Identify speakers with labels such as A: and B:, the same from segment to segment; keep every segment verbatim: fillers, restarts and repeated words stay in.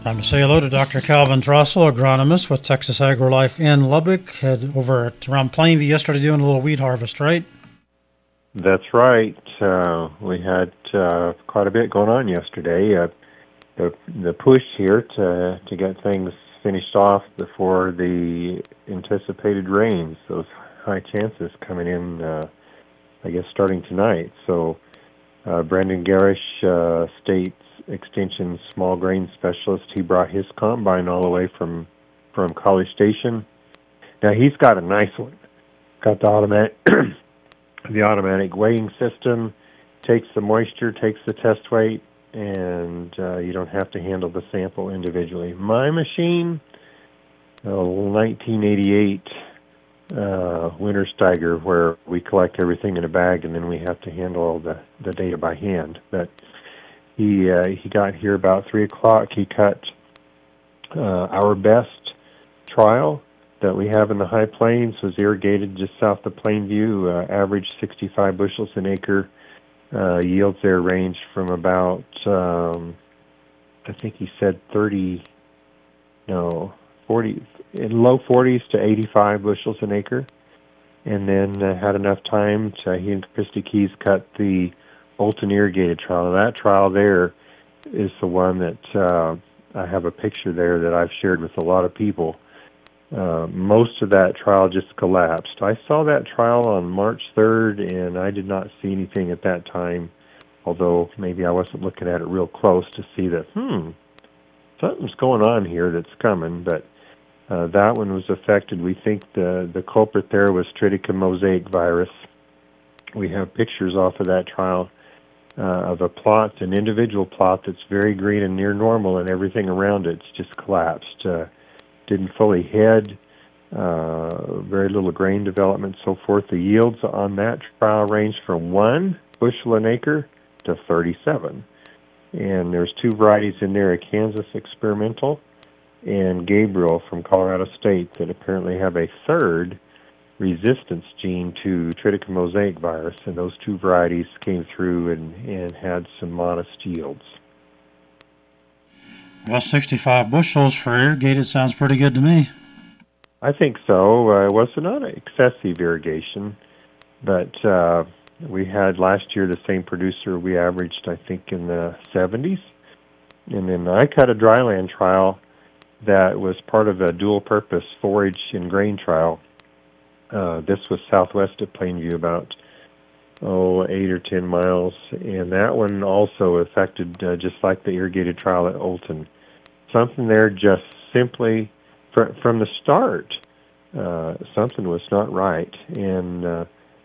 A: Time to say hello to Doctor Calvin Drossel, agronomist with Texas AgriLife in Lubbock. Had over at around Plainview yesterday doing a little wheat harvest, right?
B: That's right. Uh, we had uh, quite a bit going on yesterday. Uh, the the push here to to get things finished off before the anticipated rains. Those high chances coming in, uh, I guess, starting tonight. So, uh, Brendan Garish, uh, State Extension small grain specialist, he brought his combine all the way from from College Station. Now he's got a nice one. Got the automatic the automatic weighing system, takes the moisture, takes the test weight, and uh, you don't have to handle the sample individually. My machine, a nineteen eighty-eight uh, Winter Steiger, where we collect everything in a bag and then we have to handle all the, the data by hand. But he uh, he got here about three o'clock. He cut uh, our best trial that we have in the High Plains, was irrigated just south of Plainview, uh, averaged sixty-five bushels an acre. Uh, yields there ranged from about, um, I think he said thirty, no, forty, in low forties to eighty-five bushels an acre. And then uh, had enough time to, he and Christy Keys cut the Olton irrigated trial. Now, that trial there is the one that uh, I have a picture there that I've shared with a lot of people. Uh, most of that trial just collapsed. I saw that trial on March third, and I did not see anything at that time, although maybe I wasn't looking at it real close to see that, hmm, something's going on here that's coming, but uh, that one was affected. We think the, the culprit there was Triticum mosaic virus. We have pictures off of that trial uh, of a plot, an individual plot that's very green and near normal, and everything around it's just collapsed. Uh, didn't fully head, uh, very little grain development, so forth. The yields on that trial ranged from one bushel an acre to thirty-seven. And there's two varieties in there, a Kansas experimental and Gabriel from Colorado State, that apparently have a third resistance gene to Triticum mosaic virus, and those two varieties came through and, and had some modest yields.
A: Well, sixty-five bushels for irrigated sounds pretty good to me.
B: I think so. Uh, it was not excessive irrigation, but uh, we had last year the same producer. We averaged, I think, in the seventies. And then I cut a dryland trial that was part of a dual-purpose forage and grain trial. Uh, this was southwest of Plainview, about oh, eight or ten miles, and that one also affected, uh, just like the irrigated trial at Olton. Something there just simply, fr- from the start, uh, something was not right, and uh,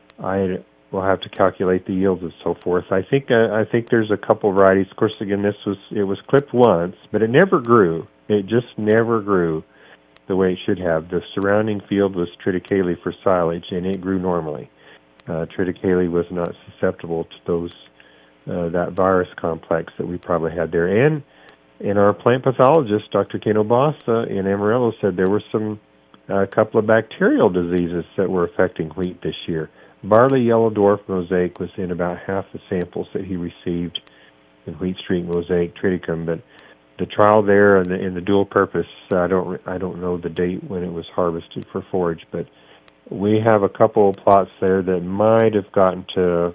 B: I will have to calculate the yields and so forth. I think uh, I think there's a couple varieties. Of course, again, this was it was clipped once, but it never grew. It just never grew the way it should have. The surrounding field was triticale for silage, and it grew normally. Uh, triticale was not susceptible to those uh, that virus complex that we probably had there. And and our plant pathologist, Doctor Keno Bassa in Amarillo, said there were some a uh, couple of bacterial diseases that were affecting wheat this year. Barley yellow dwarf mosaic was in about half the samples that he received in wheat streak mosaic triticum, but the trial there and the, in the dual purpose, I don't I don't know the date when it was harvested for forage, but we have a couple of plots there that might have gotten to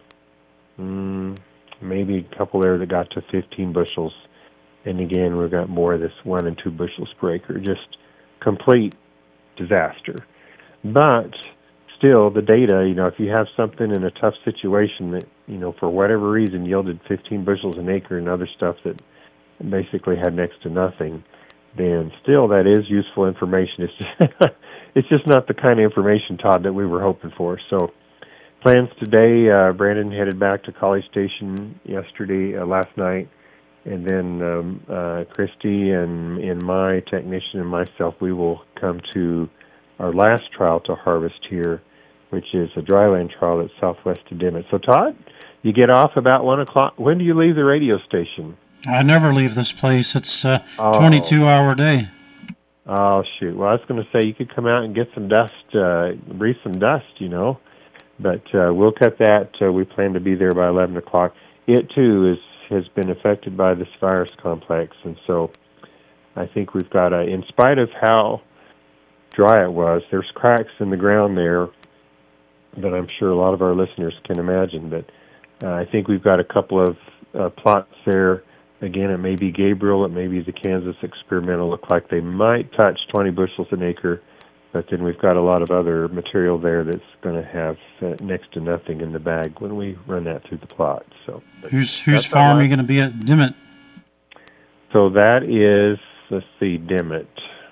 B: mm, maybe a couple there that got to fifteen bushels. And again, we've got more of this one and two bushels per acre, just complete disaster. But still, the data, you know, if you have something in a tough situation that, you know, for whatever reason yielded fifteen bushels an acre and other stuff that basically had next to nothing, then still that is useful information. It's just, it's just not the kind of information, Todd, that we were hoping for. So plans today, uh, Brandon headed back to College Station yesterday, uh, last night, and then um, uh, Christy and, and my technician and myself, we will come to our last trial to harvest here, which is a dryland trial at southwest of Dimmitt. So, Todd, you get off about one o'clock. When do you leave the radio station?
A: I never leave this place. It's a
B: oh.
A: twenty-two hour day.
B: Oh, shoot. Well, I was going to say you could come out and get some dust, uh, breathe some dust, you know. But uh, we'll cut that. Uh, we plan to be there by eleven o'clock. It, too, is has been affected by this virus complex. And so I think we've got a, in spite of how dry it was, there's cracks in the ground there that I'm sure a lot of our listeners can imagine. But uh, I think we've got a couple of uh, plots there. Again, it may be Gabriel, it may be the Kansas experimental. Look like they might touch twenty bushels an acre, but then we've got a lot of other material there that's going to have uh, next to nothing in the bag when we run that through the plot. So,
A: whose whose farm are you going to be at, Dimmitt?
B: So that is, let's see, Dimmitt.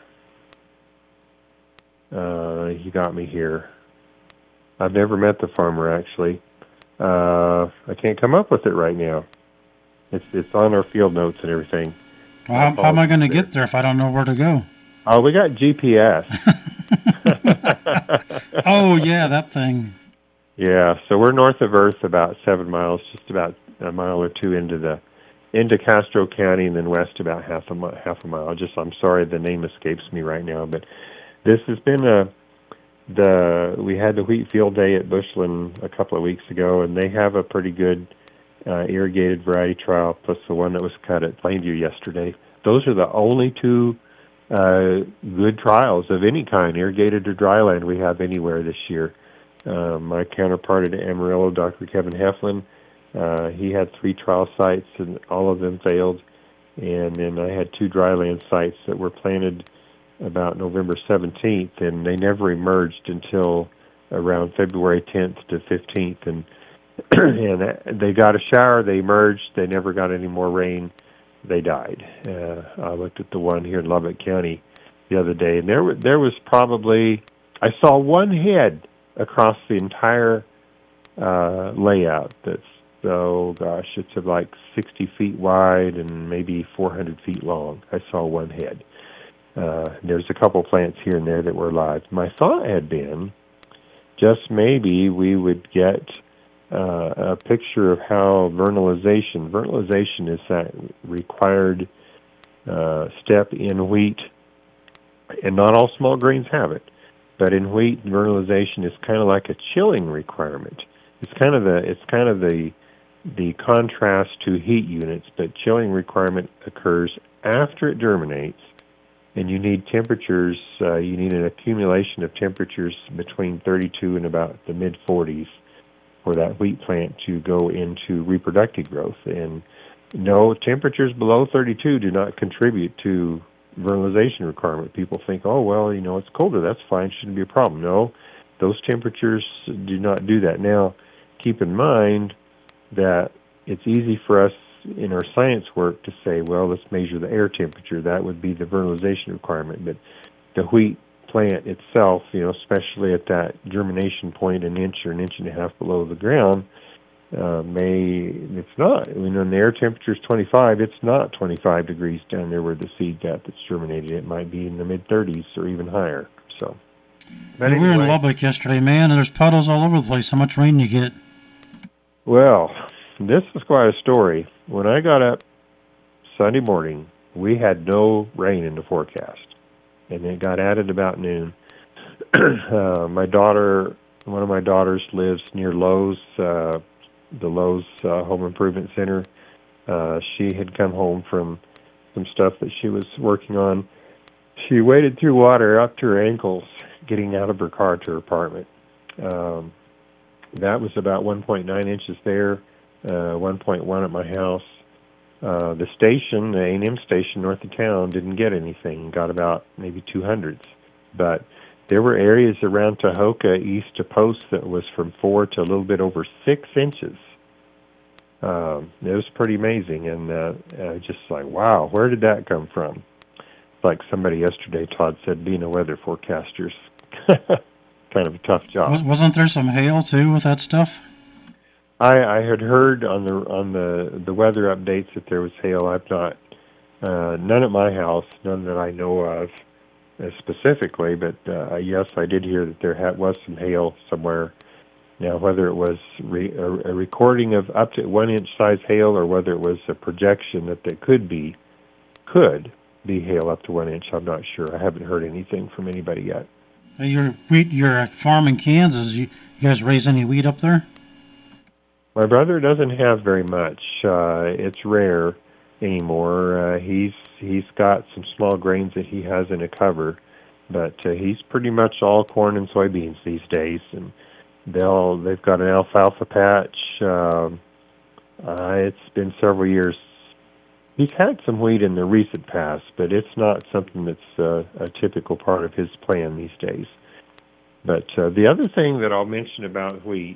B: Uh, you got me here. I've never met the farmer, actually. Uh, I can't come up with it right now. It's it's on our field notes and everything.
A: Well, how, how am I going to get there if I don't know where to go?
B: Oh, we got G P S.
A: Oh, yeah, that thing.
B: Yeah, so we're north of Earth about seven miles, just about a mile or two into the into Castro County, and then west about half a mi- half a mile. Just I'm sorry the name escapes me right now, but this has been a the we had the wheat field day at Bushland a couple of weeks ago, and they have a pretty good uh, irrigated variety trial, plus the one that was cut at Plainview yesterday. Those are the only two uh, good trials of any kind, irrigated or dryland, we have anywhere this year. Uh, my counterpart at Amarillo, Doctor Kevin Heflin, uh, he had three trial sites, and all of them failed. And then I had two dryland sites that were planted about November seventeenth, and they never emerged until around February tenth to fifteenth. And and they got a shower, they emerged, they never got any more rain, they died. Uh, I looked at the one here in Lubbock County the other day, and there, there was probably, I saw one head across the entire uh, layout that's, oh gosh, it's like sixty feet wide and maybe four hundred feet long. I saw one head. Uh, there's a couple plants here and there that were alive. My thought had been just maybe we would get uh, a picture of how vernalization, vernalization is that required uh, step in wheat, and not all small grains have it, but in wheat, vernalization is kind of like a chilling requirement. It's kind of the, it's kind of the, the contrast to heat units, but chilling requirement occurs after it germinates, and you need temperatures, uh, you need an accumulation of temperatures between thirty-two and about the mid forties for that wheat plant to go into reproductive growth. And no, temperatures below thirty-two do not contribute to vernalization requirement. People think, oh, well, you know, it's colder, that's fine, shouldn't be a problem. No, those temperatures do not do that. Now, keep in mind that it's easy for us in our science work to say, well, let's measure the air temperature. That would be the vernalization requirement. But the wheat plant itself, you know, especially at that germination point, an inch or an inch and a half below the ground, uh, may, it's not. I mean, when the air temperature is twenty-five, it's not twenty-five degrees down there where the seed's at that's germinated. It might be in the mid-thirties or even higher. So,
A: but hey, anyway, we were in Lubbock yesterday, man, and there's puddles all over the place. How much rain you get?
B: Well, this is quite a story. When I got up Sunday morning, we had no rain in the forecast, and it got added about noon. uh, my daughter, one of my daughters lives near Lowe's, uh, the Lowe's uh, Home Improvement Center. Uh, she had come home from some stuff that she was working on. She waded through water up to her ankles getting out of her car to her apartment. Um, that was about one point nine inches there. Uh, one point one at my house. Uh, the station, the A and M station north of town, didn't get anything, got about maybe two hundredths. But there were areas around Tahoka east of Post that was from four to a little bit over six inches. Um, it was pretty amazing, and uh, uh, just like, wow, where did that come from? Like somebody yesterday, Todd said, being a weather forecaster's kind of a tough job.
A: Wasn't there some hail, too, with that stuff?
B: I, I had heard on the on the, the weather updates that there was hail. I've not, uh, none at my house, none that I know of uh, specifically, but uh, yes, I did hear that there had, was some hail somewhere. Now, whether it was re, a, a recording of up to one inch size hail or whether it was a projection that there could be, could be hail up to one inch, I'm not sure. I haven't heard anything from anybody yet.
A: Your wheat, your farm in Kansas, you, you guys raise any wheat up there?
B: My brother doesn't have very much. Uh, it's rare, anymore. Uh, he's he's got some small grains that he has in a cover, but uh, he's pretty much all corn and soybeans these days. And they'll they've got an alfalfa patch. Um, uh, it's been several years. He's had some wheat in the recent past, but it's not something that's uh, a typical part of his plan these days. But uh, the other thing that I'll mention about wheat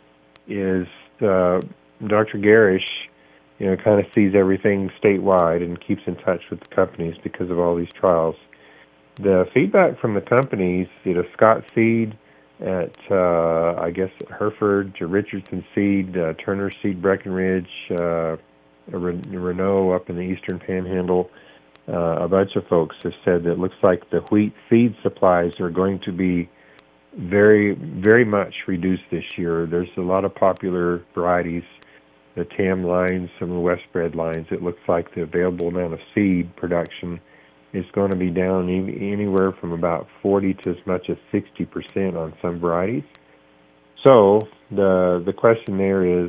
B: is uh, Doctor Garish, you know, kind of sees everything statewide and keeps in touch with the companies because of all these trials. The feedback from the companies, you know, Scott Seed at, uh, I guess, Hereford, Richardson Seed, uh, Turner Seed, Breckenridge, uh, Renault up in the Eastern Panhandle, uh, a bunch of folks have said that it looks like the wheat seed supplies are going to be very, very much reduced this year. There's a lot of popular varieties, the Tam lines, some of the Westbred lines. It looks like the available amount of seed production is going to be down anywhere from about forty to as much as sixty percent on some varieties. So the the question there is,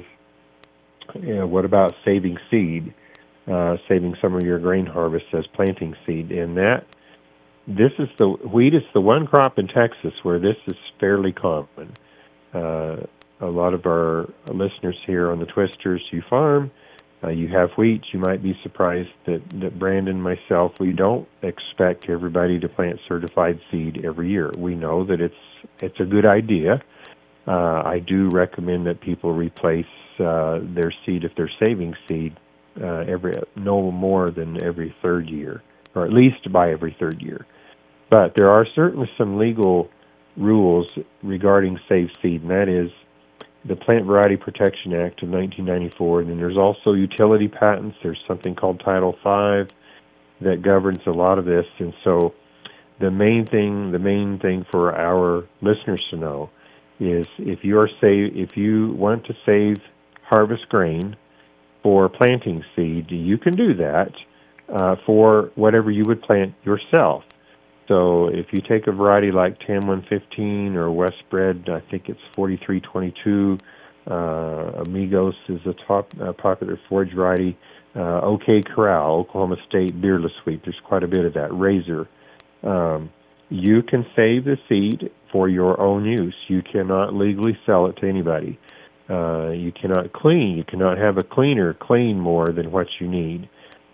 B: you know, what about saving seed, uh, saving some of your grain harvest as planting seed? And that this is the wheat is the one crop in Texas where this is fairly common. Uh, a lot of our listeners here on the Twisters, you farm, uh, you have wheat. You might be surprised that, that Brandon and myself, we don't expect everybody to plant certified seed every year. We know that it's it's a good idea. Uh, I do recommend that people replace uh, their seed if they're saving seed uh, every no more than every third year, or at least by every third year. But there are certainly some legal rules regarding save seed, and that is the Plant Variety Protection Act of nineteen ninety-four, and then there's also utility patents. There's something called Title five that governs a lot of this, and so the main thing, the main thing for our listeners to know is if you are save, if you want to save harvest grain for planting seed, you can do that uh, for whatever you would plant yourself. So if you take a variety like Tam one fifteen or Westbred, I think it's forty-three twenty-two, uh, Amigos is a top uh, popular forage variety, uh, OK Corral, Oklahoma State beardless wheat, there's quite a bit of that, Razor. Um, you can save the seed for your own use. You cannot legally sell it to anybody. Uh, you cannot clean. You cannot have a cleaner clean more than what you need.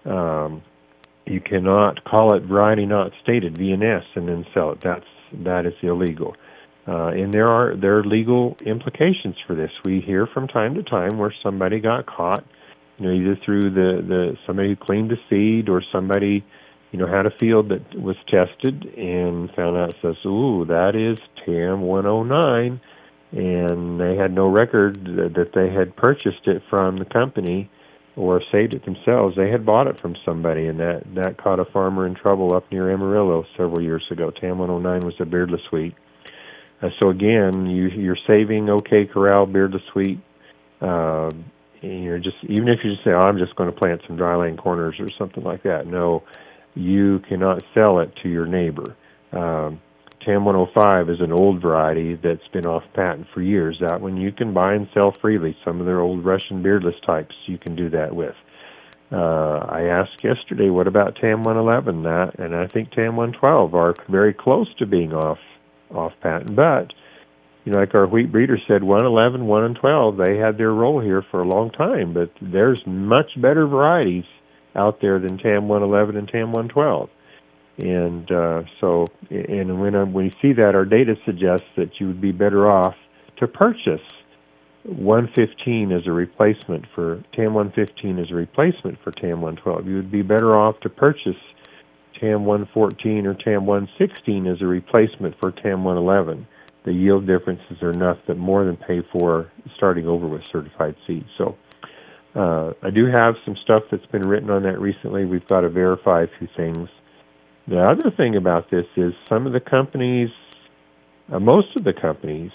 B: Um, You cannot call it variety not stated, V N S, and then sell it. That's that is illegal, uh, and there are there are legal implications for this. We hear from time to time where somebody got caught, you know, either through the, the somebody who cleaned the seed or somebody, you know, had a field that was tested and found out says, ooh, that is Tam one oh nine, and they had no record that they had purchased it from the company or saved it themselves. They had bought it from somebody, and that, that caught a farmer in trouble up near Amarillo several years ago. Tam one oh nine was a beardless wheat. Uh, so again, you, you're saving OK Corral beardless wheat. Uh, and you're just even if you just say, oh, I'm just going to plant some dryland corners or something like that. No, you cannot sell it to your neighbor. Um, Tam one oh five is an old variety that's been off patent for years. That one you can buy and sell freely. Some of their old Russian beardless types you can do that with. Uh, I asked yesterday, what about Tam one eleven? That, and I think Tam one twelve are very close to being off off patent. But, you know, like our wheat breeder said, one eleven, one and twelve, they had their role here for a long time. But there's much better varieties out there than Tam one eleven and Tam one twelve. And uh, so, and when, uh, when you see that, our data suggests that you would be better off to purchase one fifteen as a replacement for Tam one fifteen as a replacement for Tam one twelve. You would be better off to purchase Tam one fourteen or Tam one sixteen as a replacement for Tam one eleven. The yield differences are enough that more than pay for starting over with certified seed. So uh, I do have some stuff that's been written on that recently. We've got to verify a few things. The other thing about this is some of the companies, uh, most of the companies,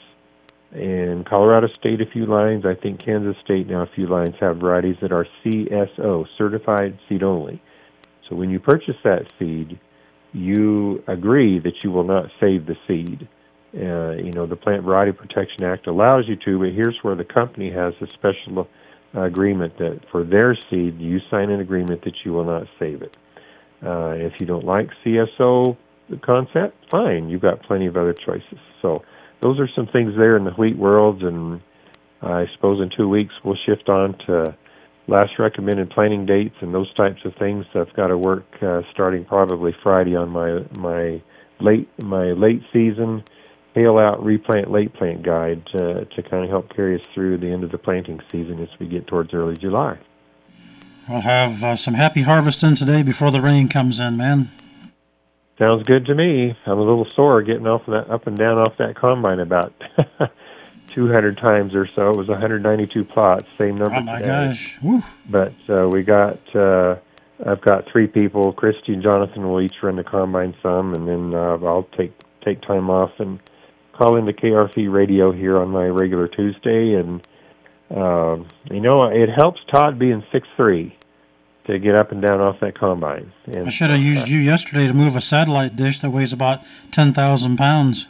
B: in Colorado State a few lines, I think Kansas State now a few lines have varieties that are C S O, certified seed only. So when you purchase that seed, you agree that you will not save the seed. Uh, you know, the Plant Variety Protection Act allows you to, but here's where the company has a special agreement that for their seed, you sign an agreement that you will not save it. Uh, if you don't like C S O concept, fine. You've got plenty of other choices. So those are some things there in the wheat world, and I suppose in two weeks we'll shift on to last recommended planting dates and those types of things. I've got to work uh, starting probably Friday on my my late my late season hail out replant late plant guide to, to kind of help carry us through the end of the planting season as we get towards early July.
A: We'll have uh, some happy harvesting today before the rain comes in, man.
B: Sounds good to me. I'm a little sore getting off of that, up and down off that combine about two hundred times or so. It was one hundred ninety-two plots, same number.
A: Oh my
B: today.
A: gosh! Woo.
B: But uh, we got. Uh, I've got three people. Christy and Jonathan will each run the combine some, and then uh, I'll take take time off and call into K R C radio here on my regular Tuesday. And uh, you know, it helps Todd being six three to get up and down off that combine. And
A: I should have used you yesterday to move a satellite dish that weighs about ten thousand pounds.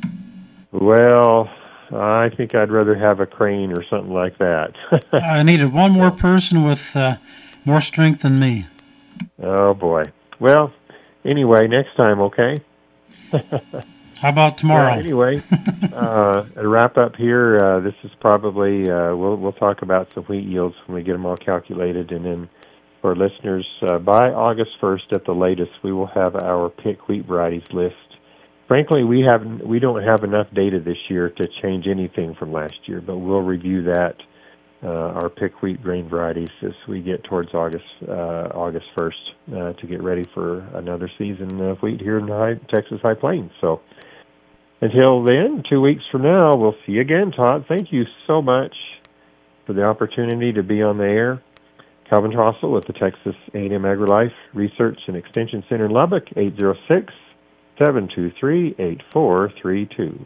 B: Well, I think I'd rather have a crane or something like that.
A: I needed one more person with uh, more strength than me.
B: Oh, boy. Well, anyway, next time, okay?
A: How about tomorrow?
B: Well, anyway, uh, to wrap up here, uh, this is probably, uh, we'll, we'll talk about some wheat yields when we get them all calculated, and then for listeners, uh, by August first at the latest, we will have our pick wheat varieties list. Frankly, we haven't, we don't have enough data this year to change anything from last year, but we'll review that, uh, our pick wheat grain varieties, as we get towards August uh, August first uh, to get ready for another season of wheat here in the high, Texas High Plains. So until then, two weeks from now, we'll see you again, Todd. Thank you so much for the opportunity to be on the air. Calvin Trossel with the Texas A and M AgriLife Research and Extension Center in Lubbock, eight zero six, seven two three, eight four three two.